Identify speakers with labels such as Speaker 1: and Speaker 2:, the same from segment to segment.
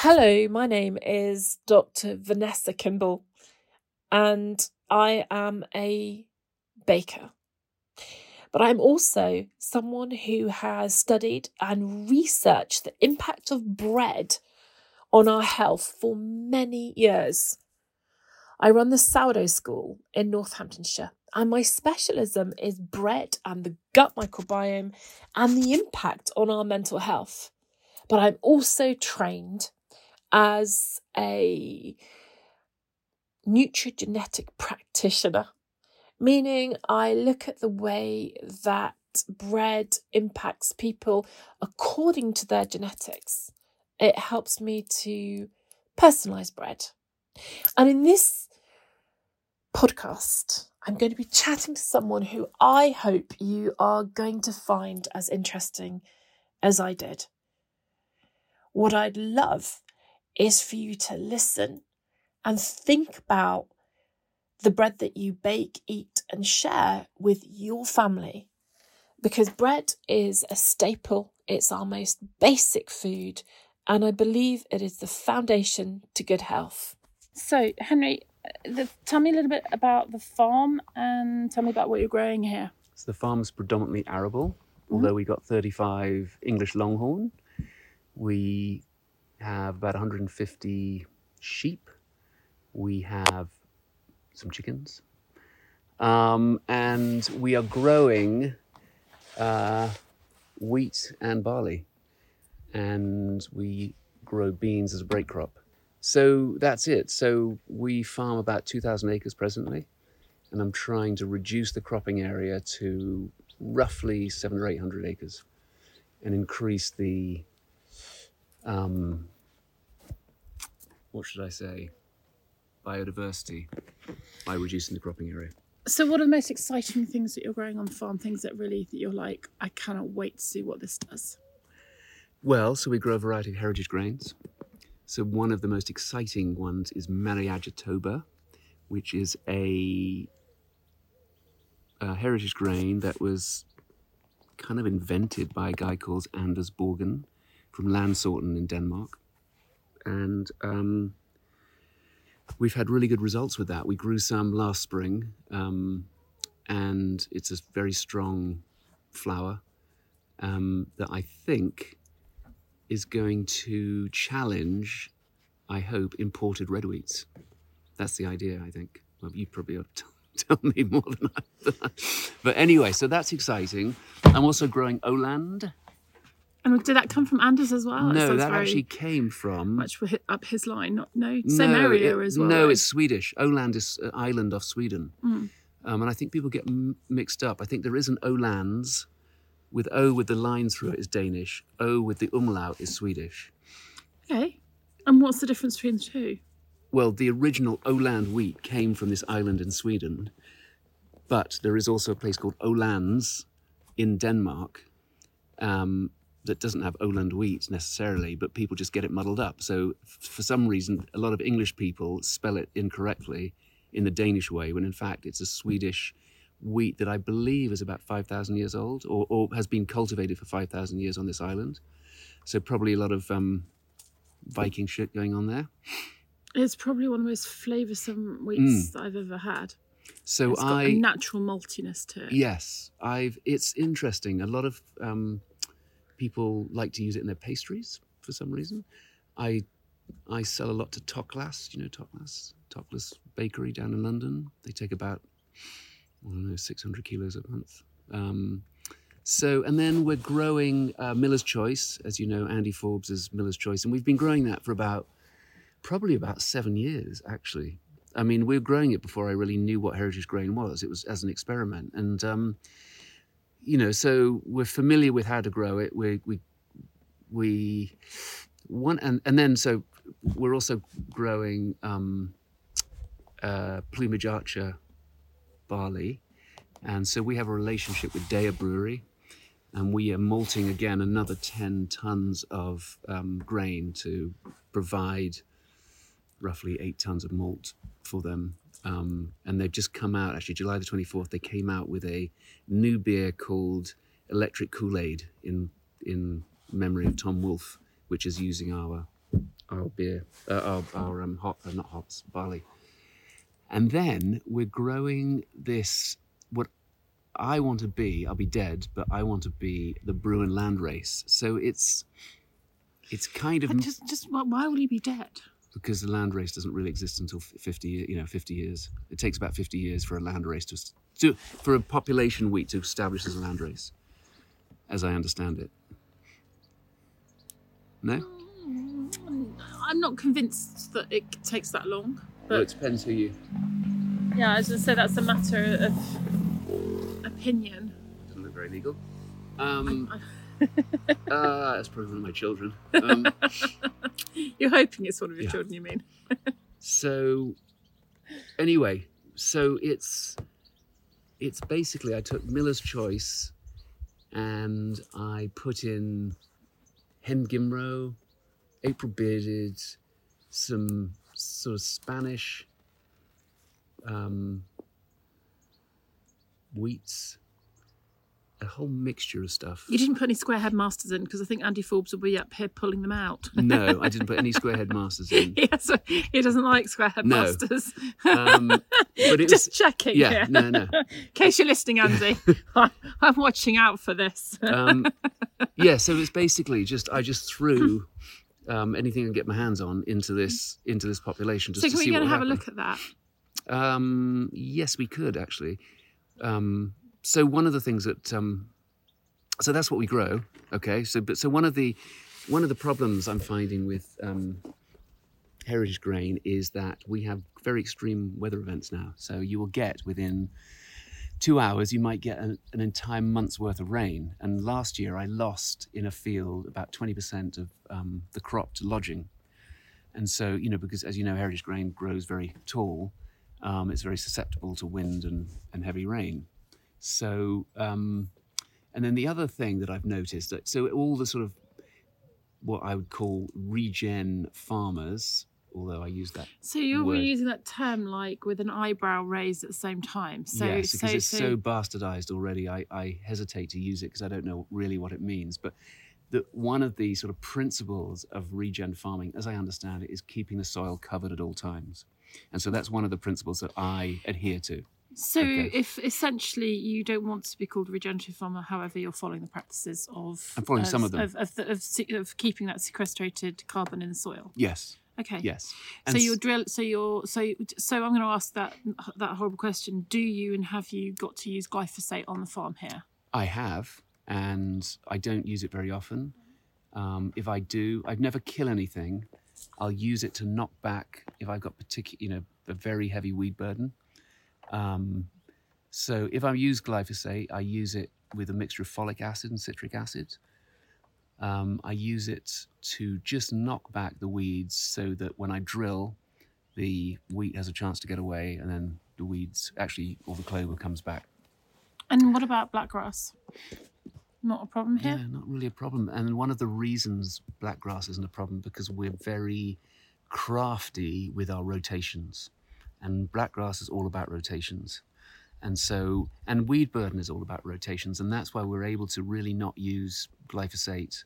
Speaker 1: Hello, my name is Dr. Vanessa Kimball, and I am a baker. But I'm also someone who has studied and researched the impact of bread on our health for many years. I run the Sourdough School in Northamptonshire, and my specialism is bread and the gut microbiome and the impact on our mental health. But I'm also trained as a nutrigenetic practitioner, meaning I look at the way that bread impacts people according to their genetics. It helps me to personalise bread. And in this podcast, I'm going to be chatting to someone who I hope you are going to find as interesting as I did. What I'd love is for you to listen and think about the bread that you bake, eat, and share with your family. Because bread is a staple, it's our most basic food, and I believe it is the foundation to good health.
Speaker 2: So, Henry, tell me a little bit about the farm and tell me about what you're growing here.
Speaker 3: So the farm's predominantly arable, although we got 35 English Longhorn. We have about 150 sheep. We have some chickens. And we are growing wheat and barley. And we grow beans as a break crop. So that's it. So we farm about 2,000 acres presently. And I'm trying to reduce the cropping area to roughly 700 or 800 acres and increase the what should I say, biodiversity by reducing the cropping area.
Speaker 2: So what are the most exciting things that you're growing on the farm, things that you're like, I cannot wait to see what this does?
Speaker 3: Well, so we grow a variety of heritage grains. So one of the most exciting ones is Mariager Toba, which is a heritage grain that was kind of invented by a guy called Anders Borgen from Landsorten in Denmark. And we've had really good results with that. We grew some last spring, and it's a very strong flour that I think is going to challenge, I hope, imported red wheats. That's the idea, I think. Well, you probably ought to tell me more than I. But anyway, so that's exciting. I'm also growing Oland.
Speaker 2: And did that come from Anders as well?
Speaker 3: No, that actually came from...
Speaker 2: Much up his line, same area as well.
Speaker 3: No, it's Swedish. Oland is an island off Sweden. And I think people get mixed up. I think there is an Olands with O with the line through it is Danish. O with the umlaut is Swedish.
Speaker 2: Okay. And what's the difference between the two?
Speaker 3: Well, the original Oland wheat came from this island in Sweden. But there is also a place called Olands in Denmark that doesn't have Oland wheat necessarily, but people just get it muddled up. So for some reason, a lot of English people spell it incorrectly in the Danish way, when in fact it's a Swedish wheat that I believe is about 5,000 years old, or has been cultivated for 5,000 years on this island. So probably a lot of Viking shit going on there.
Speaker 2: It's probably one of the most flavoursome wheats that I've ever had.
Speaker 3: So
Speaker 2: it's got a natural maltiness to it.
Speaker 3: Yes, it's interesting. A lot of people like to use it in their pastries for some reason. I sell a lot to Toklas. Do you know Toklas? Toklas Bakery down in London. They take about, 600 kilos a month. And then we're growing Miller's Choice. As you know, Andy Forbes is Miller's Choice. And we've been growing that for probably about 7 years, actually. I mean, we were growing it before I really knew what heritage grain was. It was as an experiment. And, so we're familiar with how to grow it. We want, and then so we're also growing Plumage Archer barley. And so we have a relationship with Dea Brewery. And we are malting again another 10 tons of grain to provide roughly 8 tons of malt for them. And they've just come out, actually July the 24th, they came out with a new beer called Electric Kool-Aid in memory of Tom Wolfe, which is using our our beer, our not hops, barley. And then we're growing this, what I want to be, I'll be dead, but I want to be the Bruin Landrace. So it's kind of...
Speaker 2: But just why will you be dead?
Speaker 3: Because the landrace doesn't really exist until 50 years. It takes about 50 years for a landrace for a population wheat to establish as a landrace, as I understand it. No?
Speaker 2: I'm not convinced that it takes that long. But
Speaker 3: Well, it depends who you...
Speaker 2: yeah, as I say, that's a matter of opinion.
Speaker 3: Doesn't look very legal. That's probably one of my children.
Speaker 2: You're hoping it's one of your
Speaker 3: Yeah.
Speaker 2: children, you mean?
Speaker 3: So, anyway, so it's basically, I took Miller's Choice and I put in Hen Gimro, April Bearded, some sort of Spanish wheats, a whole mixture of stuff.
Speaker 2: You didn't put any square head masters in because I think Andy Forbes will be up here pulling them out.
Speaker 3: No, I didn't put any square head masters in.
Speaker 2: Yes, he doesn't like square head
Speaker 3: No.
Speaker 2: masters.
Speaker 3: But it
Speaker 2: Just
Speaker 3: was,
Speaker 2: checking.
Speaker 3: yeah,
Speaker 2: here.
Speaker 3: no.
Speaker 2: In case you're listening, Andy, I'm watching out for this.
Speaker 3: Yeah, so it's basically I just threw anything I can get my hands on into this population just
Speaker 2: So
Speaker 3: to
Speaker 2: can we
Speaker 3: see
Speaker 2: go
Speaker 3: what
Speaker 2: and
Speaker 3: would
Speaker 2: have a
Speaker 3: happen.
Speaker 2: look at that?
Speaker 3: Yes, we could actually. So one of the things that so that's what we grow. Okay, so one of the problems I'm finding with heritage grain is that we have very extreme weather events now. So you will get within 2 hours, you might get an entire month's worth of rain. And last year I lost in a field about 20% of the crop to lodging. And so, because as you know, heritage grain grows very tall, it's very susceptible to wind and heavy rain. So, and then the other thing that I've noticed, that so all the sort of what I would call regen farmers, although I use that
Speaker 2: So you're
Speaker 3: word.
Speaker 2: using that term like with an eyebrow raised at the same time. So,
Speaker 3: Yes, because it's so bastardized already, I hesitate to use it because I don't know really what it means. But one of the sort of principles of regen farming, as I understand it, is keeping the soil covered at all times. And so that's one of the principles that I adhere to.
Speaker 2: So
Speaker 3: Okay.
Speaker 2: if essentially you don't want to be called a regenerative farmer, however, you're following the practices of...
Speaker 3: I'm following some of them.
Speaker 2: Of keeping that sequestrated carbon in the soil.
Speaker 3: Yes,
Speaker 2: Okay.
Speaker 3: yes.
Speaker 2: So you're drill. So I'm going to ask that horrible question. Do you and have you got to use glyphosate on the farm here?
Speaker 3: I have, and I don't use it very often. If I do, I'd never kill anything. I'll use it to knock back if I've got a very heavy weed burden. So if I use glyphosate, I use it with a mixture of folic acid and citric acid. I use it to just knock back the weeds so that when I drill, the wheat has a chance to get away, and then the weeds, actually, all the clover comes back.
Speaker 2: And what about blackgrass? Not a problem here?
Speaker 3: Yeah, not really a problem. And one of the reasons blackgrass isn't a problem because we're very crafty with our rotations. And blackgrass is all about rotations. And weed burden is all about rotations. And that's why we're able to really not use glyphosate,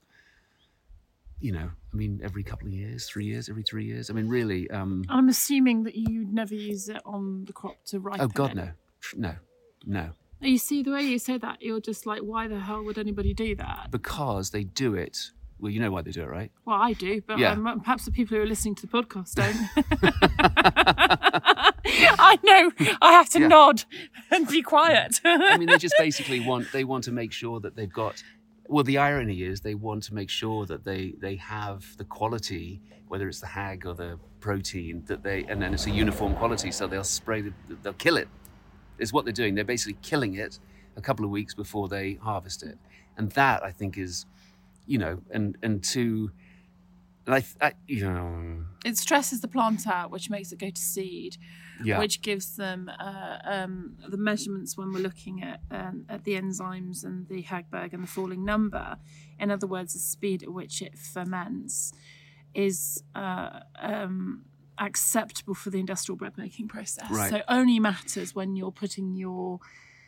Speaker 3: every couple of years, 3 years, every 3 years. I mean, really.
Speaker 2: I'm assuming that you'd never use it on the crop to ripen.
Speaker 3: Oh, God,
Speaker 2: it.
Speaker 3: no.
Speaker 2: You see, the way you say that, you're just like, why the hell would anybody do that?
Speaker 3: Because they do it. Well, you know why they do it, right?
Speaker 2: Well, I do, but
Speaker 3: Yeah.
Speaker 2: Perhaps the people who are listening to the podcast don't. I know. I have to
Speaker 3: Yeah.
Speaker 2: nod and be quiet.
Speaker 3: I mean, they just basically want to make sure that they've got. Well, the irony is they want to make sure that they have the quality, whether it's the hag or the protein, and then it's a uniform quality. So they'll kill it. Is what they're doing. They're basically killing it a couple of weeks before they harvest it, and that I think is,
Speaker 2: It stresses the plant out, which makes it go to seed,
Speaker 3: yeah,
Speaker 2: which gives them the measurements when we're looking at the enzymes and the Hagberg and the falling number. In other words, the speed at which it ferments is acceptable for the industrial bread making process.
Speaker 3: Right.
Speaker 2: So only matters when you're putting your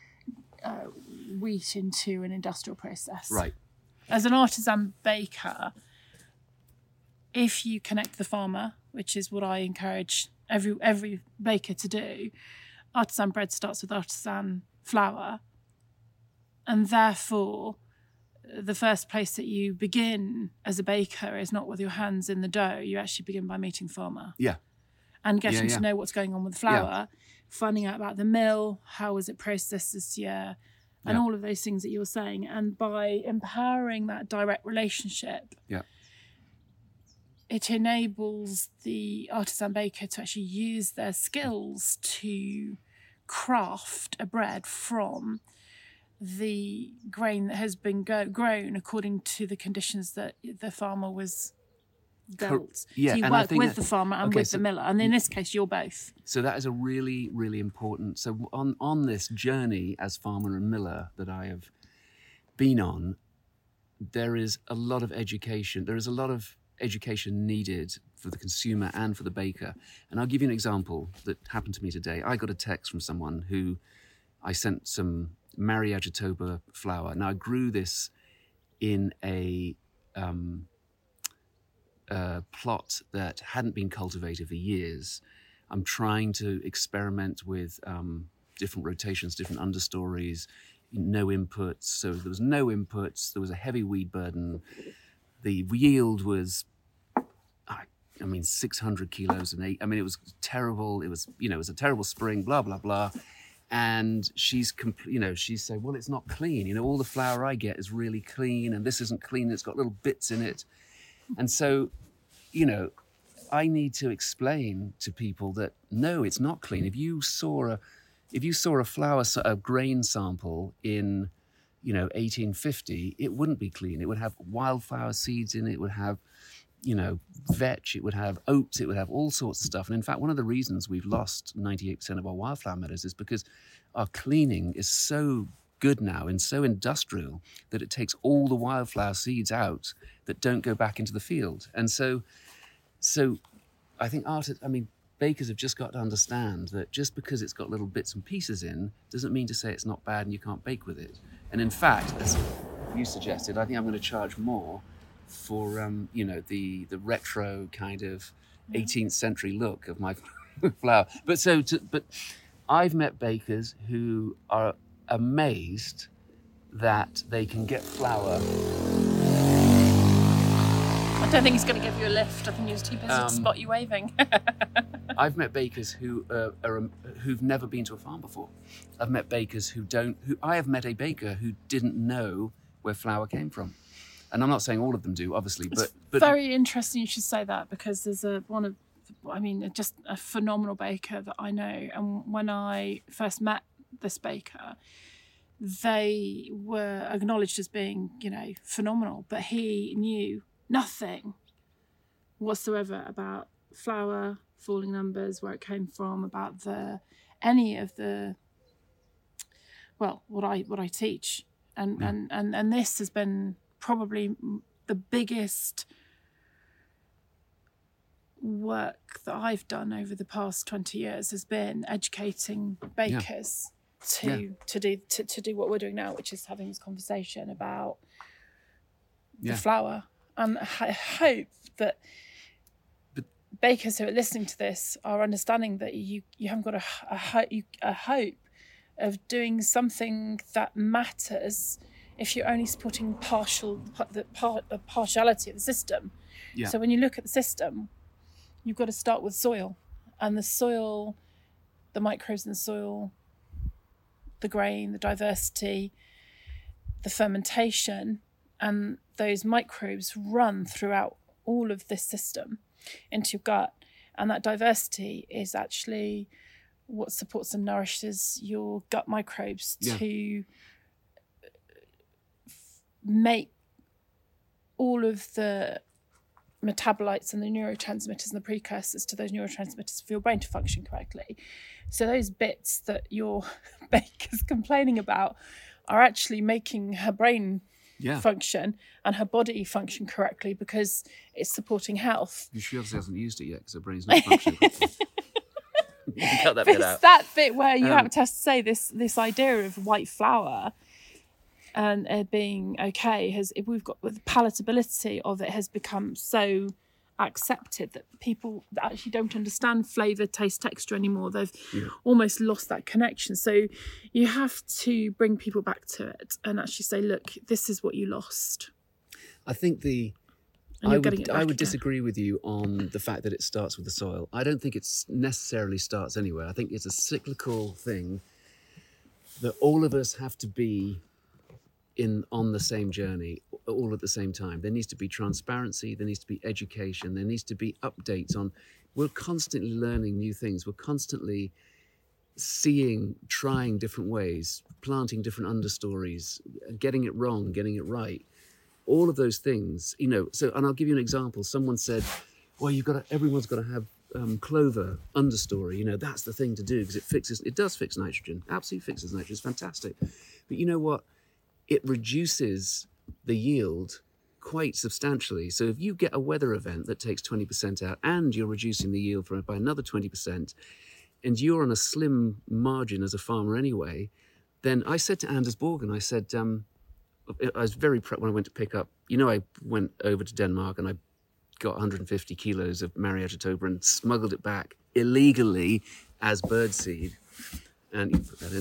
Speaker 2: wheat into an industrial process.
Speaker 3: right.
Speaker 2: As an artisan baker, if you connect the farmer, which is what I encourage every baker to do, artisan bread starts with artisan flour, and therefore the first place that you begin as a baker is not with your hands in the dough. You actually begin by meeting the farmer.
Speaker 3: Yeah.
Speaker 2: And getting
Speaker 3: Yeah.
Speaker 2: to know what's going on with the flour, finding out about the mill, how was it processed this year, and all of those things that you were saying. And by empowering that direct relationship, it enables the artisan baker to actually use their skills to craft a bread from the grain that has been grown according to the conditions that the farmer was dealt. So you work with the farmer and with the miller, and in this case, you're both.
Speaker 3: So that is a really, really important. So on this journey as farmer and miller that I have been on, there is a lot of education. There is a lot of education needed for the consumer and for the baker. And I'll give you an example that happened to me today. I got a text from someone who I sent some Mariagitoba flour. Now I grew this in a plot that hadn't been cultivated for years. I'm trying to experiment with different rotations, different understories, no inputs. So there was no inputs. There was a heavy weed burden. The yield was, 600 kilos an acre. It was terrible. It was a terrible spring, blah, blah, blah. And she's said, well, it's not clean. All the flour I get is really clean, and this isn't clean. It's got little bits in it. And so, I need to explain to people that no, it's not clean. If you saw a grain sample in, 1850, it wouldn't be clean. It would have wildflower seeds in it. It would have, vetch. It would have oats. It would have all sorts of stuff. And in fact, one of the reasons we've lost 98% of our wildflower meadows is because our cleaning is so good now and so industrial that it takes all the wildflower seeds out that don't go back into the field. And so I think bakers have just got to understand that just because it's got little bits and pieces in doesn't mean to say it's not bad and you can't bake with it. And in fact, as you suggested, I think I'm going to charge more for the retro kind of 18th century look of my flour. But I've met bakers who are amazed that they can get flour.
Speaker 2: I don't think he's going to give you a lift. I think he was too busy to spot you waving.
Speaker 3: I've met bakers who've never been to a farm before. I've met bakers I have met a baker who didn't know where flour came from. And I'm not saying all of them do, obviously, but
Speaker 2: very interesting you should say that, because there's just a phenomenal baker that I know. And when I first met this baker, they were acknowledged as being, phenomenal, but he knew nothing whatsoever about flour, falling numbers, where it came from, about any of the what I teach, and this has been probably the biggest work that I've done over the past 20 years has been educating bakers to do what we're doing now, which is having this conversation about the flour. And I hope that bakers who are listening to this are understanding that you haven't got a hope of doing something that matters if you're only supporting the partiality of the system. Yeah. So when you look at the system, you've got to start with soil. And the soil, the microbes in the soil, the grain, the diversity, the fermentation, and those microbes run throughout all of this system into your gut. And that diversity is actually what supports and nourishes your gut microbes to make all of the metabolites and the neurotransmitters and the precursors to those neurotransmitters for your brain to function correctly. So those bits that your baker's complaining about are actually making her brain function and her body function correctly, because it's supporting health.
Speaker 3: She obviously hasn't used it yet because her brain's not functioning properly. You can cut that bit out.
Speaker 2: It's that bit where you have to say this idea of white flour and being okay we've got the palatability of it has become so accepted that people actually don't understand flavour, taste, texture anymore. They've almost lost that connection. So you have to bring people back to it and actually say, look, this is what you lost.
Speaker 3: I think I would disagree with you on the fact that it starts with the soil. I don't think it necessarily starts anywhere. I think it's a cyclical thing that all of us have to be on the same journey all at the same time. There needs to be transparency, there needs to be education, there needs to be updates on. We're constantly learning new things. We're constantly trying different ways, planting different understories, getting it wrong, getting it right. All of those things, so, and I'll give you an example. Someone said, well, everyone's got to have clover understory. That's the thing to do because it does fix nitrogen. Absolutely fixes nitrogen. It's fantastic. But you know what? It reduces the yield quite substantially. So if you get a weather event that takes 20% out and you're reducing the yield by another 20%, and you're on a slim margin as a farmer anyway, then I said to Anders Borgen, I said, I was very proud when I went to pick up, I went over to Denmark and I got 150 kilos of Marietta Tober and smuggled it back illegally as birdseed. And you put that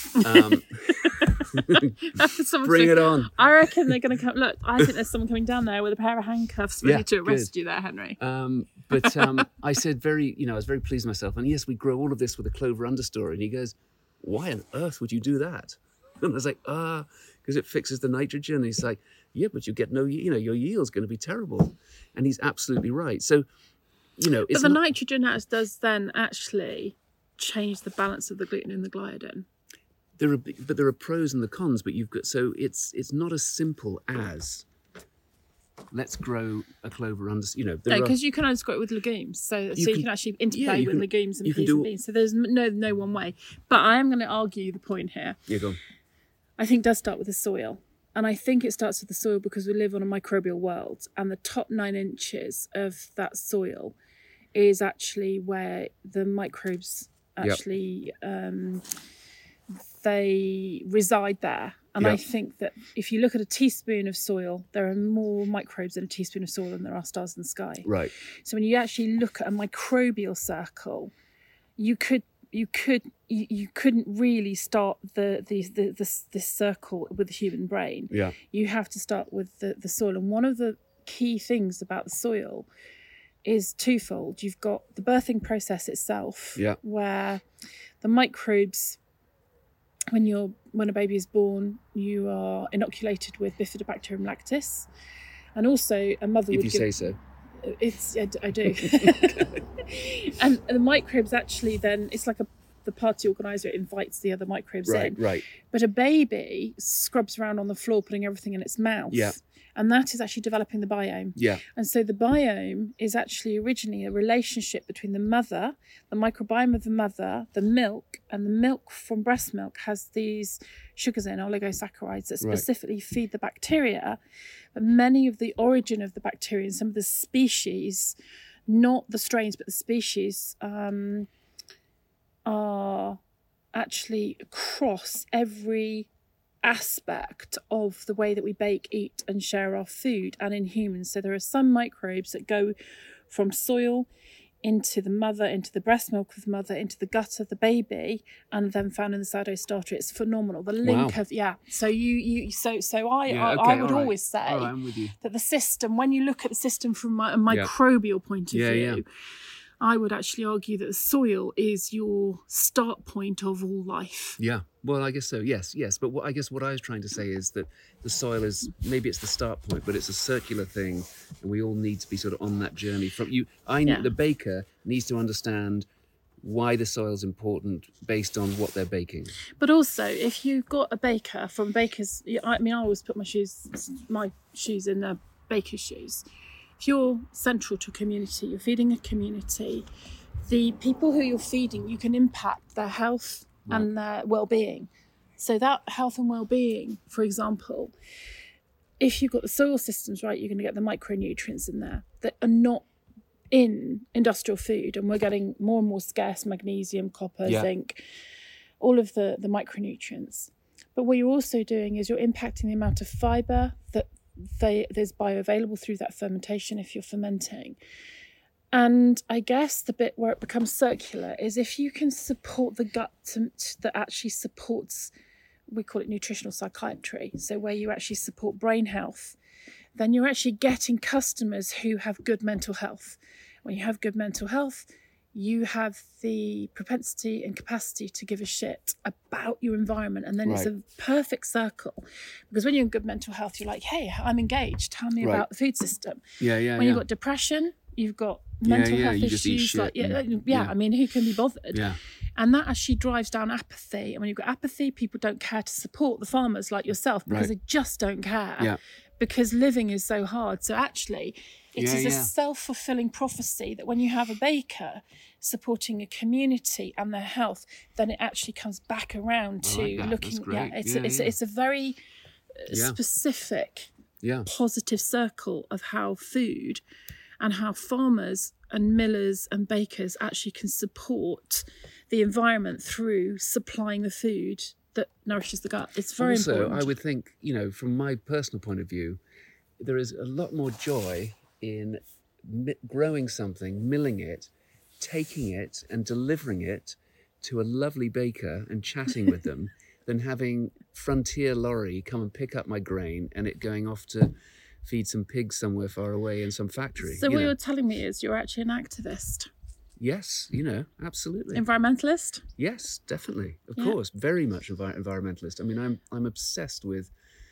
Speaker 3: in. Bring it on.
Speaker 2: I reckon they're going to come. Look, I think there's someone coming down there with a pair of handcuffs ready to arrest you there, Henry.
Speaker 3: But I said I was very pleased with myself. And yes, we grow all of this with a clover understory. And he goes, why on earth would you do that? And I was like, because it fixes the nitrogen. And he's like, yeah, but you get your yield's going to be terrible. And he's absolutely right. So,
Speaker 2: but the nitrogen does then actually change the balance of the gluten and the gliadin.
Speaker 3: There are pros and the cons, but it's not as simple as let's grow a clover under.
Speaker 2: Because you can just grow it with legumes, so you can actually interplay with legumes and peas and beans. So there's no one way. But I am going to argue the point here.
Speaker 3: Yeah, go on.
Speaker 2: I think it does start with the soil. And I think it starts with the soil because we live on a microbial world, and the top 9 inches of that soil is actually where the microbes actually they reside there. And I think that if you look at a teaspoon of soil, there are more microbes in a teaspoon of soil than there are stars in the sky.
Speaker 3: Right.
Speaker 2: So when you actually look at a microbial circle, you couldn't really start this circle with the human brain.
Speaker 3: Yeah.
Speaker 2: You have to start with the soil. And one of the key things about the soil is twofold. You've got the birthing process itself, where the microbes, when a baby is born, you are inoculated with Bifidobacterium lactis, and also a mother
Speaker 3: would give... If you say so.
Speaker 2: I do. And the microbes actually then, it's like the party organizer invites the other microbes in.
Speaker 3: Right.
Speaker 2: But a baby scrubs around on the floor, putting everything in its mouth. Yeah. And that is actually developing the biome.
Speaker 3: Yeah.
Speaker 2: And so the biome is actually originally a relationship between the mother, the microbiome of the mother, the milk, and the milk from breast milk has these sugars in, oligosaccharides, that specifically feed the bacteria. But many of the origin of the bacteria and some of the species, not the strains, but the species, are actually across every aspect of the way that we bake, eat and share our food, and in humans. So there are some microbes that go from soil into the mother, into the breast milk of the mother, into the gut of the baby, and then found in the sourdough starter. It's phenomenal. The link of So I would always say
Speaker 3: I'm with you.
Speaker 2: that the system, when you look at the system from a microbial point of view, I would actually argue that the soil is your start point of all life.
Speaker 3: Yeah, well, I guess so. Yes. But what I was trying to say is that the soil is, maybe it's the start point, but it's a circular thing, and we all need to be sort of on that journey. The baker needs to understand why the soil's important based on what they're baking.
Speaker 2: But also, if you've got a baker from bakers, I always put my shoes in a baker's shoes. If you're central to a community, you're feeding a community, the people who you're feeding, you can impact their health and their well-being. So that health and well-being, for example, if you've got the soil systems right, you're going to get the micronutrients in there that are not in industrial food, and we're getting more and more scarce magnesium, copper, zinc, all of the micronutrients. But what you're also doing is you're impacting the amount of fibre that there's bioavailable through that fermentation if you're fermenting. And I guess the bit where it becomes circular is if you can support the gut that actually supports, we call it nutritional psychiatry, so where you actually support brain health, then you're actually getting customers who have good mental health. When you have good mental health, you have the propensity and capacity to give a shit about your environment. And then it's a perfect circle. Because when you're in good mental health, you're like, hey, I'm engaged. Tell me about the food system. When you've got depression, you've got mental health
Speaker 3: you just eat
Speaker 2: issues.
Speaker 3: shit
Speaker 2: I mean, who can be bothered?
Speaker 3: Yeah.
Speaker 2: And that actually drives down apathy. And when you've got apathy, people don't care to support the farmers like yourself because they just don't care.
Speaker 3: Yeah.
Speaker 2: Because living is so hard. So actually, it is a self-fulfilling prophecy that when you have a baker supporting a community and their health, then it actually comes back around to looking. It's a very specific, positive circle of how food and how farmers and millers and bakers actually can support the environment through supplying the food that nourishes the gut. It's very important.
Speaker 3: Also, I would think, from my personal point of view, there is a lot more joy in growing something, milling it, taking it and delivering it to a lovely baker and chatting with them than having Frontier Lorry come and pick up my grain and it going off to feed some pigs somewhere far away in some factory.
Speaker 2: So what you're telling me is you're actually an activist?
Speaker 3: Yes, absolutely.
Speaker 2: Environmentalist?
Speaker 3: Yes, definitely. Of course, very much environmentalist. I mean, I'm obsessed with,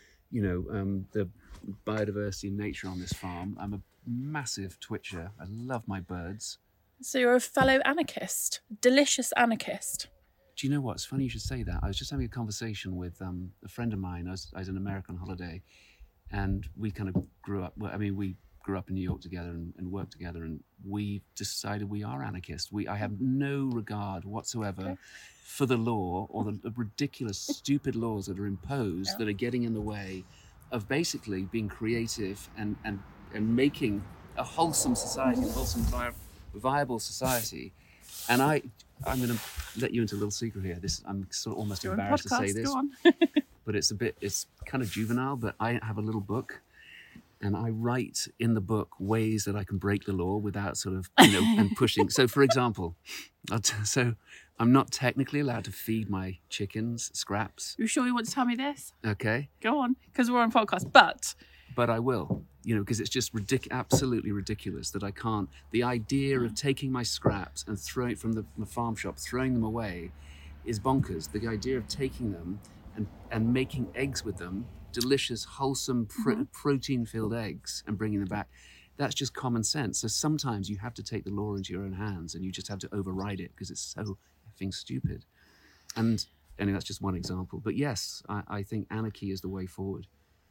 Speaker 3: the biodiversity and nature on this farm. I'm a massive twitcher. I love my birds.
Speaker 2: So you're a fellow anarchist, delicious anarchist.
Speaker 3: Do you know what? It's funny you should say that. I was just having a conversation with a friend of mine. I was in America on holiday, and we kind of grew up. Well, I mean, we grew up in New York together and worked together, and we decided we are anarchists. I have no regard whatsoever for the law or the ridiculous, stupid laws that are imposed that are getting in the way of basically being creative and making a wholesome society, a wholesome, viable society. And I'm going to let you into a little secret here. I'm sort of almost embarrassed to say this, but it's kind of juvenile, but I have a little book and I write in the book ways that I can break the law without sort of, and pushing. So for example, so I'm not technically allowed to feed my chickens scraps.
Speaker 2: You sure you want to tell me this?
Speaker 3: Okay.
Speaker 2: Go on, because we're on podcast,
Speaker 3: But I will, because it's just absolutely ridiculous that I can't. The idea of taking my scraps and throwing from the farm shop, throwing them away, is bonkers. The idea of taking them and making eggs with them, delicious, wholesome, protein-filled eggs, and bringing them back, that's just common sense. So sometimes you have to take the law into your own hands and you just have to override it because it's so effing stupid. And anyway, that's just one example. But yes, I think anarchy is the way forward.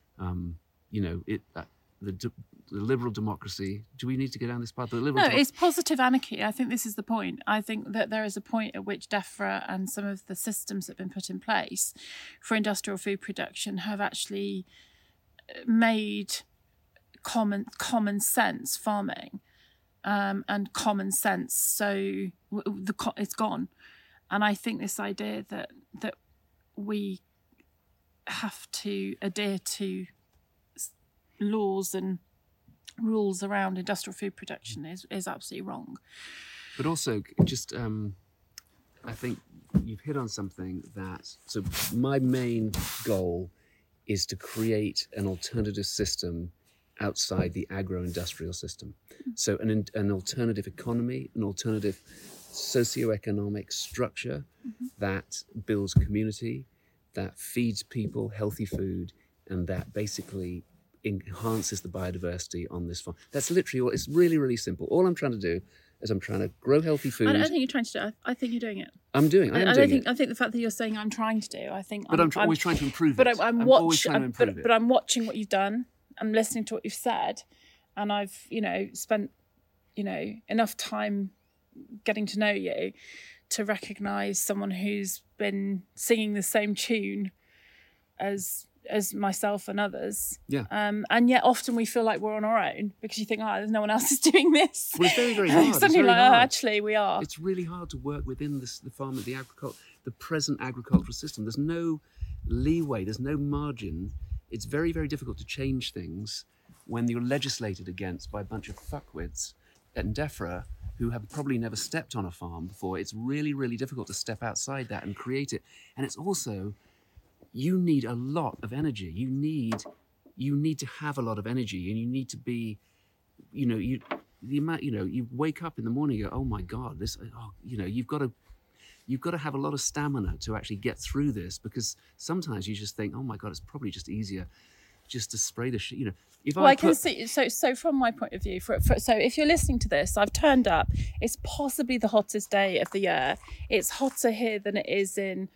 Speaker 3: The liberal democracy. Do we need to go down this path?
Speaker 2: It's positive anarchy. I think this is the point. I think that there is a point at which DEFRA and some of the systems that have been put in place for industrial food production have actually made common sense farming and common sense. So it's gone. And I think this idea that we have to adhere to laws and rules around industrial food production is absolutely wrong.
Speaker 3: But also, just I think you've hit on something so my main goal is to create an alternative system outside the agro-industrial system. So an alternative economy, an alternative socioeconomic structure that builds community, that feeds people healthy food, and that basically enhances the biodiversity on this farm. That's literally all. It's really, really simple. All I'm trying to do is I'm trying to grow healthy food.
Speaker 2: I don't think you're trying to do it. I think you're doing it.
Speaker 3: I am doing it.
Speaker 2: I think the fact that you're saying I'm trying to do,
Speaker 3: But I'm always trying to improve
Speaker 2: it.
Speaker 3: But I'm always trying to improve it.
Speaker 2: But I'm watching what you've done. I'm listening to what you've said. And I've, spent, enough time getting to know you to recognise someone who's been singing the same tune as myself and others.
Speaker 3: Yeah.
Speaker 2: And yet often we feel like we're on our own because you think, there's no one else is doing this.
Speaker 3: Well, it's very, very hard.
Speaker 2: Suddenly actually we are.
Speaker 3: It's really hard to work within the farm of the present agricultural system. There's no leeway, there's no margin it's very, very difficult to change things when you're legislated against by a bunch of fuckwits at DEFRA who have probably never stepped on a farm before. It's really, really difficult to step outside that and create it. And it's also, you need a lot of energy. You need to have a lot of energy, and you need to be, you wake up in the morning, you go, oh my God, you've got to have a lot of stamina to actually get through this, because sometimes you just think, oh my God, it's probably just easier just to spray the shit,
Speaker 2: I can see. So from my point of view, so if you're listening to this, I've turned up. It's possibly the hottest day of the year. It's hotter here than it is in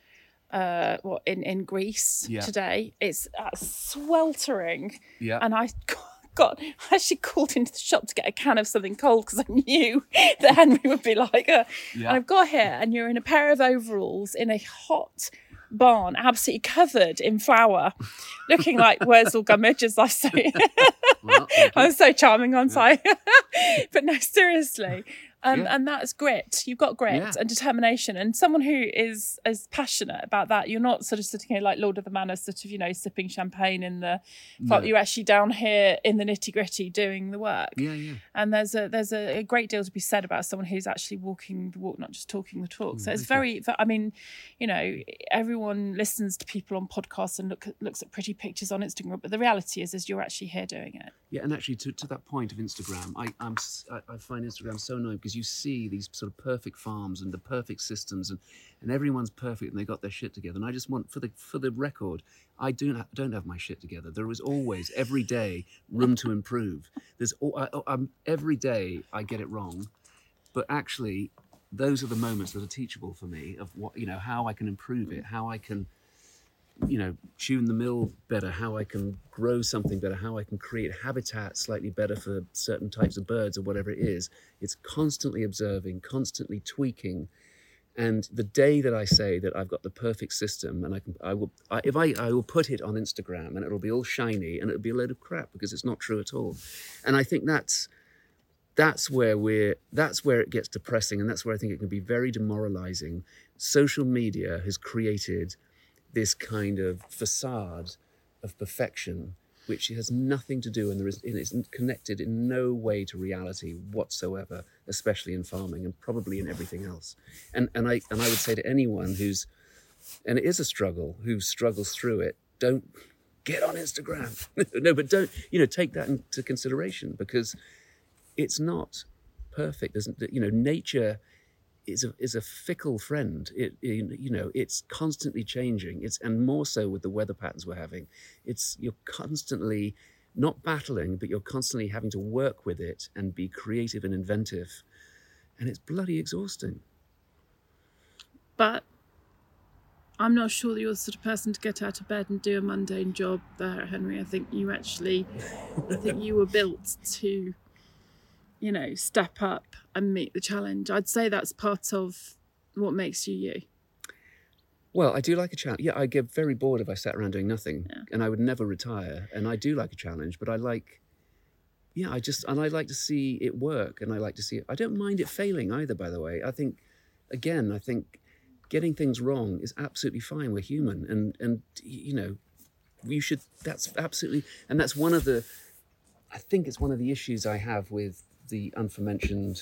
Speaker 2: in Greece today. It's sweltering.
Speaker 3: Yeah.
Speaker 2: And I actually called into the shop to get a can of something cold because I knew that Henry would be like, And I've got here, and you're in a pair of overalls in a hot barn, absolutely covered in flour, looking like Wurzel Gummidge, as I say.
Speaker 3: Well,
Speaker 2: I'm so charming, aren't I? But no, seriously. And that's grit. You've got grit and determination. And someone who is as passionate about that, you're not sort of sitting here like Lord of the Manor, sort of, sipping champagne in the... No. You're actually down here in the nitty-gritty doing the work.
Speaker 3: Yeah.
Speaker 2: And there's a great deal to be said about someone who's actually walking the walk, not just talking the talk. So it's very... I mean, everyone listens to people on podcasts and looks at pretty pictures on Instagram, but the reality is you're actually here doing it.
Speaker 3: Yeah, and actually to that point of Instagram, I find Instagram so annoying because you see these sort of perfect farms and the perfect systems, and everyone's perfect and they got their shit together. And I just want, for the record, I don't have my shit together. There is always, every day, room to improve. Every day I get it wrong, but actually those are the moments that are teachable for me of what, how I can improve it, how I can, tune the mill better, how I can grow something better, how I can create habitat slightly better for certain types of birds or whatever it is. It's constantly observing, constantly tweaking. And the day that I say that I've got the perfect system, and I will put it on Instagram, and it'll be all shiny and it'll be a load of crap because it's not true at all. And I think that's where it gets depressing, and that's where I think it can be very demoralizing. Social media has created this kind of facade of perfection, which has nothing to do, and it's connected in no way to reality whatsoever, especially in farming and probably in everything else. And I would say to anyone and it is a struggle, who struggles through it, don't get on Instagram. No, but don't, take that into consideration, because it's not perfect. Nature is a fickle friend. It's constantly changing. And more so with the weather patterns we're having. You're constantly not battling, but you're constantly having to work with it and be creative and inventive. And it's bloody exhausting.
Speaker 2: But I'm not sure that you're the sort of person to get out of bed and do a mundane job there, Henry. I think you were built to, step up and meet the challenge. I'd say that's part of what makes you you.
Speaker 3: Well, I do like a challenge. Yeah, I get very bored if I sat around doing nothing, and I would never retire. And I do like a challenge, but I like to see it work, and I like to see it. I don't mind it failing either, by the way. I think getting things wrong is absolutely fine. We're human, and you should. That's absolutely, and that's one of the. I think it's one of the issues I have with the unmentioned,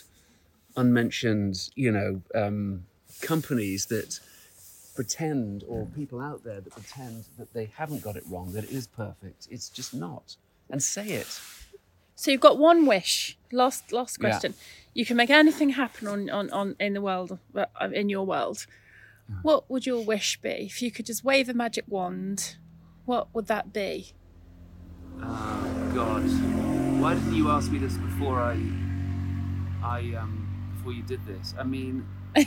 Speaker 3: companies that pretend, or people out there that pretend that they haven't got it wrong, that it is perfect. It's just not. And say it.
Speaker 2: So you've got one wish. Last question. Yeah. You can make anything happen on in the world, in your world. What would your wish be? If you could just wave a magic wand, what would that be?
Speaker 3: Oh God. Why didn't you ask me this before before you did this? I mean,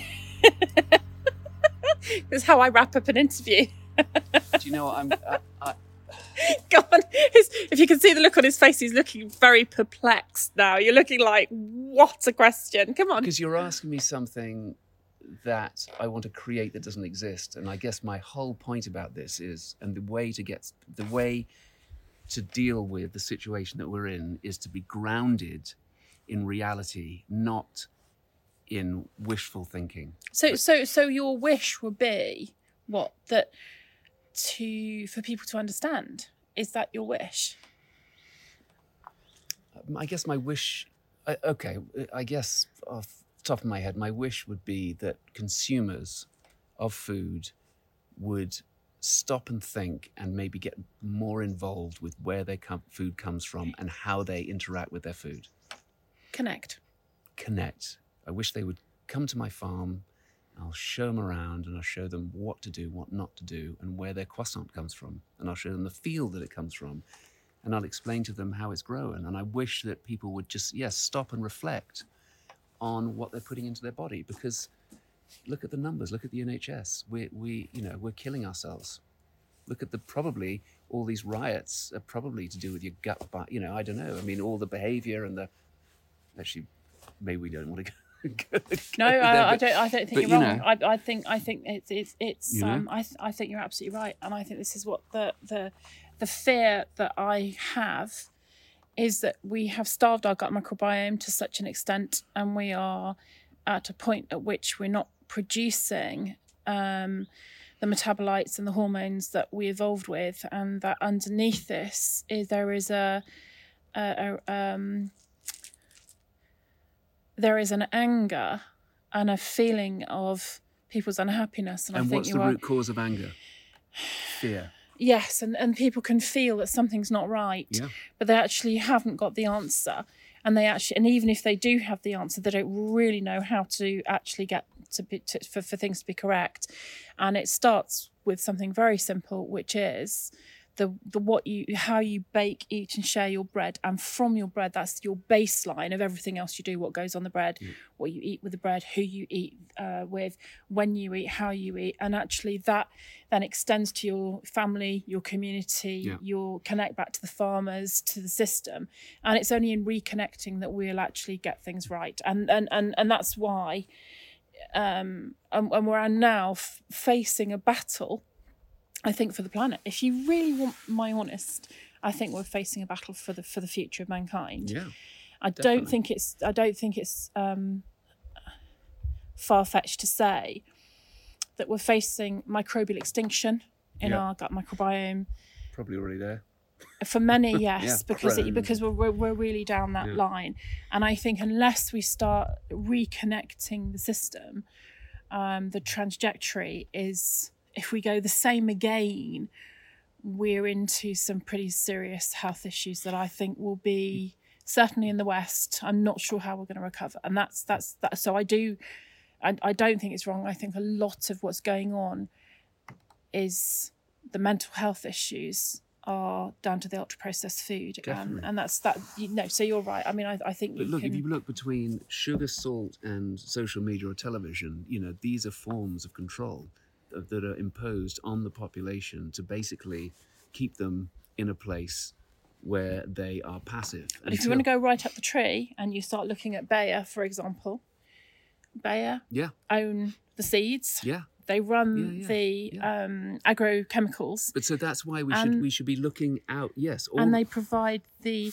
Speaker 2: this is how I wrap up an interview.
Speaker 3: Do you know what
Speaker 2: Go on. If you can see the look on his face, he's looking very perplexed now. You're looking like, what a question. Come on.
Speaker 3: Because you're asking me something that I want to create that doesn't exist. And I guess my whole point about this is, and the way to deal with the situation that we're in is to be grounded in reality, not in wishful thinking.
Speaker 2: So your wish would be what? For people to understand Is that your wish?
Speaker 3: I guess my wish, I guess off the top of my head, my wish would be that consumers of food would stop and think and maybe get more involved with where their food comes from and how they interact with their food.
Speaker 2: Connect.
Speaker 3: I wish they would come to my farm. I'll show them around and I'll show them what to do, what not to do, and where their croissant comes from. And I'll show them the field that it comes from. And I'll explain to them how it's grown. And I wish that people would just, stop and reflect on what they're putting into their body. Because look at the numbers, look at the NHS. We're killing ourselves. Look at probably all these riots are probably to do with your gut, but I don't know. I mean, all the behavior and actually, maybe we don't want to go.
Speaker 2: No, I don't think you're wrong. I think it's
Speaker 3: You know?
Speaker 2: I think you're absolutely right, and I think this is what the fear that I have is that we have starved our gut microbiome to such an extent, and we are at a point at which we're not producing the metabolites and the hormones that we evolved with, and that underneath this there is an anger and a feeling of people's unhappiness. And I think
Speaker 3: what's the root cause of anger? Fear.
Speaker 2: Yes, and people can feel that something's not right, but they actually haven't got the answer. And even if they do have the answer, they don't really know how to actually get for things to be correct. And it starts with something very simple, which is how you bake, eat, and share your bread, and from your bread, that's your baseline of everything else you do. What goes on the bread, what you eat with the bread, who you eat with, when you eat, how you eat, and actually that then extends to your family, your community, your connect back to the farmers, to the system, and it's only in reconnecting that we'll actually get things right, and that's why, and we're now facing a battle. I think for the planet, if you really want my honest, I think we're facing a battle for the future of mankind.
Speaker 3: Yeah,
Speaker 2: I don't think it's far-fetched to say that we're facing microbial extinction in our gut microbiome.
Speaker 3: Probably already there.
Speaker 2: For many, yes, because we're really down that line, and I think unless we start reconnecting the system, the trajectory is. If we go the same again, we're into some pretty serious health issues that I think will be certainly in the West. I'm not sure how we're going to recover, and that's that. So I don't think it's wrong. I think a lot of what's going on is the mental health issues are down to the ultra processed food, and that's that. So you're right. I mean, I think.
Speaker 3: But if you look between sugar, salt, and social media or television, these are forms of control that are imposed on the population to basically keep them in a place where they are passive.
Speaker 2: But if you want to go right up the tree and you start looking at Bayer, for example, Bayer own the seeds.
Speaker 3: Yeah.
Speaker 2: They run the agrochemicals.
Speaker 3: But so that's why we should be looking out. Yes.
Speaker 2: And they provide the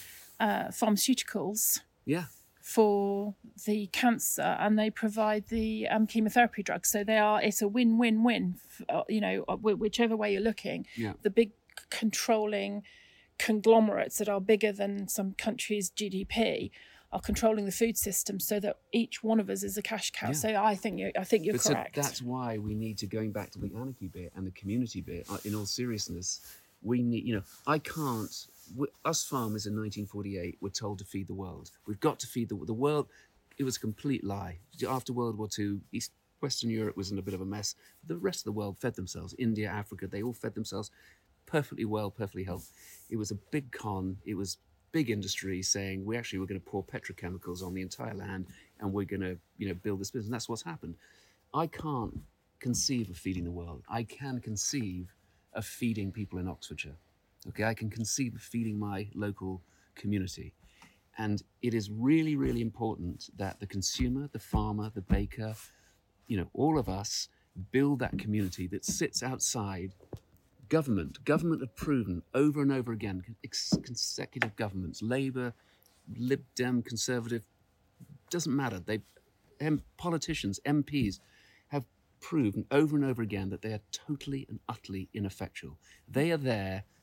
Speaker 2: pharmaceuticals.
Speaker 3: Yeah.
Speaker 2: For the cancer, and they provide the chemotherapy drugs. So it's a win-win-win. Whichever way you're looking, the big controlling conglomerates that are bigger than some countries' GDP are controlling the food system, so that each one of us is a cash cow. So I think you're correct.
Speaker 3: So that's why we need to, going back to the anarchy bit and the community bit. In all seriousness, we need. I can't. Us farmers in 1948 were told to feed the world. We've got to feed the world. It was a complete lie. After World War II, Western Europe was in a bit of a mess. The rest of the world fed themselves. India, Africa, they all fed themselves perfectly well, perfectly healthy. It was a big con. It was big industry saying we're going to pour petrochemicals on the entire land and we're going to build this business. And that's what's happened. I can't conceive of feeding the world. I can conceive of feeding people in Oxfordshire. Okay, I can conceive of feeding my local community. And it is really, really important that the consumer, the farmer, the baker, all of us build that community that sits outside government. Government have proven over and over again, consecutive governments, Labour, Lib Dem, Conservative, doesn't matter. Politicians, MPs have proven over and over again that they are totally and utterly ineffectual. They are there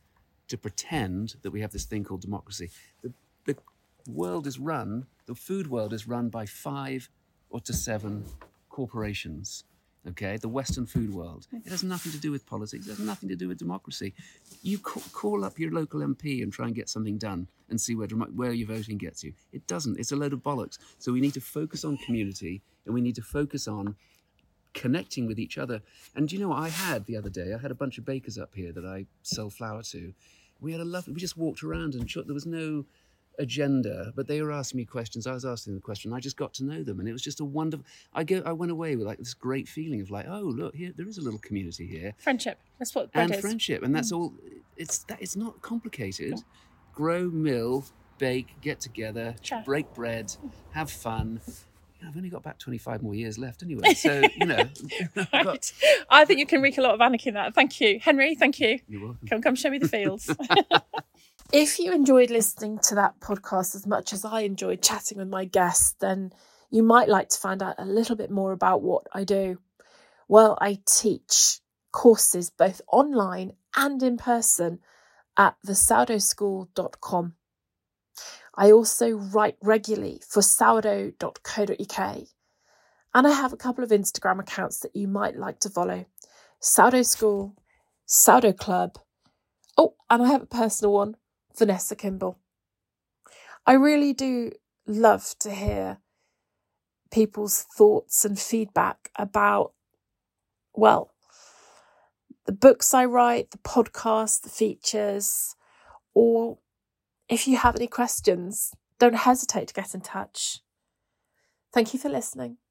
Speaker 3: to pretend that we have this thing called democracy. The world is run, the food world is run by 5 or to 7 corporations. Okay, the Western food world. It has nothing to do with politics. It has nothing to do with democracy. You call up your local MP and try and get something done and see where your voting gets you. It doesn't. It's a load of bollocks. So we need to focus on community, and we need to focus on connecting with each other. And you know what I had the other day? I had a bunch of bakers up here that I sell flour to. We just walked around and there was no agenda, but they were asking me questions. I was asking them the question. I just got to know them, and it was just a wonderful. I went away with like this great feeling of like, oh look, here there is a little community here.
Speaker 2: Friendship. That's what bread is.
Speaker 3: Friendship, and that's all. It's not complicated. No. Grow, mill, bake, get together, break bread, have fun. I've only got about 25 more years left anyway, so you know.
Speaker 2: Right. I think you can wreak a lot of anarchy in that. Thank you, Henry. Thank you.
Speaker 3: You're welcome.
Speaker 2: Come show me the fields.
Speaker 1: If you enjoyed listening to that podcast as much as I enjoyed chatting with my guests, then you might like to find out a little bit more about what I do. Well, I teach courses both online and in person at thesourdoughschool.com. I also write regularly for sourdough.co.uk, and I have a couple of Instagram accounts that you might like to follow. Sourdough School, Sourdough Club. Oh, and I have a personal one, Vanessa Kimball. I really do love to hear people's thoughts and feedback about, well, the books I write, the podcasts, the features, or if you have any questions, don't hesitate to get in touch. Thank you for listening.